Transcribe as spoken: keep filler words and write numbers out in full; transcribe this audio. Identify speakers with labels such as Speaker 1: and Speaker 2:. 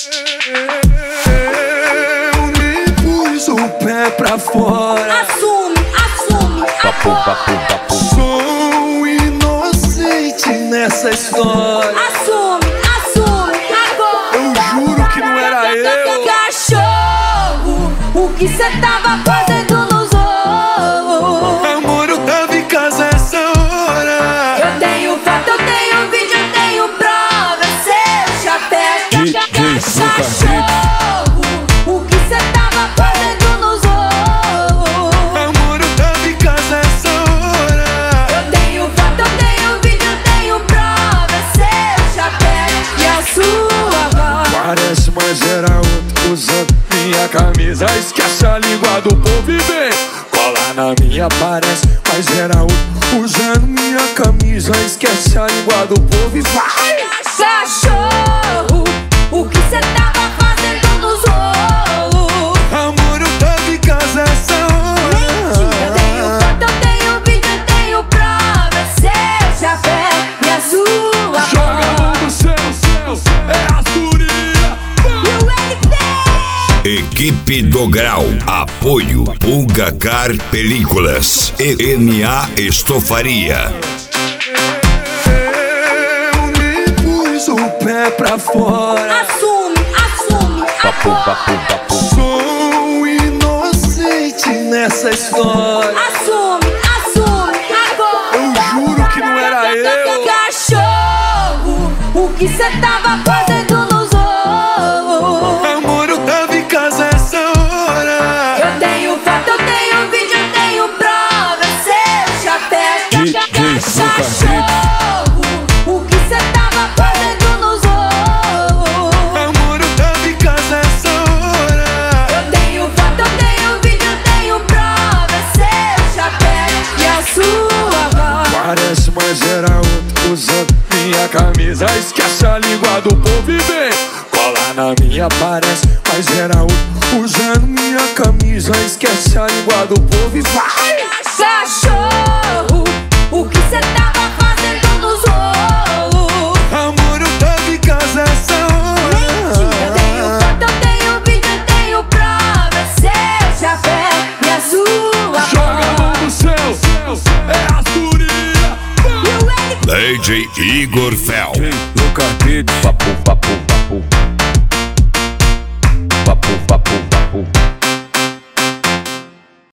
Speaker 1: Eu me pus o pé pra fora.
Speaker 2: Assume, assume,
Speaker 3: Papo, papo, papo.
Speaker 1: Sou inocente nessa história.
Speaker 2: assume, assume, agora.
Speaker 1: Eu juro que não era eu.
Speaker 2: Cachorro, o que cê tava fazendo nos ovos?
Speaker 1: Amor, eu tava em casa essa hora.
Speaker 2: Eu tenho foto, eu tenho vídeo, eu tenho prova. Seu chapéu, cachorro, o que cê tava fazendo nos ovos?
Speaker 1: Amor, eu tava em casa essa hora.
Speaker 2: Eu tenho foto, eu tenho vídeo, eu tenho prova. Seu chapéu e a sua voz.
Speaker 1: Parece mais era outro usando minha camisa. Esquece a língua do povo e vem cola na minha. Parece mas era outro usando minha camisa. Esquece a língua do povo e vai.
Speaker 2: Cachorro, o que cê tava fazendo nos ovos?
Speaker 1: Amor, eu tava em casa essa hora.
Speaker 2: Eu tenho foto, eu tenho vídeo, eu tenho prova. Seu chapéu e a sua
Speaker 1: Joga a mão
Speaker 2: voz.
Speaker 1: no céu, céu, é a furia.
Speaker 2: E o L P
Speaker 4: Equipe do Grau. Apoio Pulga Car Películas e N A Estofaria.
Speaker 1: Eu me pus o pé pra fora.
Speaker 2: Assume, assume,
Speaker 3: Papo,
Speaker 2: agora.
Speaker 3: papo, papo.
Speaker 1: Sou inocente nessa história.
Speaker 2: Assume, assume, agora.
Speaker 1: Eu juro que não era eu.
Speaker 2: Cachorro, o que cê tava fazendo nos ovos?
Speaker 1: Amor, eu tava em casa essa hora.
Speaker 2: Eu tenho foto, eu tenho vídeo, eu tenho prova. Seu chapéu, cachorro, o que cê tava fazendo nos ovos?
Speaker 1: Amor, eu tava em casa essa hora.
Speaker 2: Eu tenho foto, eu tenho vídeo, eu tenho prova. Seu chapéu e a sua voz.
Speaker 1: Parece mais era outro usando minha camisa. Esquece a língua do povo e vem cola na minha. Parece mas era outro usando minha camisa. Esquece a língua do povo e vai.
Speaker 2: Cachorro, o que cê tava fazendo nos ovos?
Speaker 1: Amor, eu tava em casa essa hora.
Speaker 2: Eu tenho foto, eu tenho vídeo, eu tenho prova. Seu chapéu e a sua
Speaker 1: Joga a mão
Speaker 2: voz.
Speaker 1: no céu, é a furia.
Speaker 2: E o L P
Speaker 4: D J Igor Fel.
Speaker 1: No carpete,
Speaker 3: Papo, papo.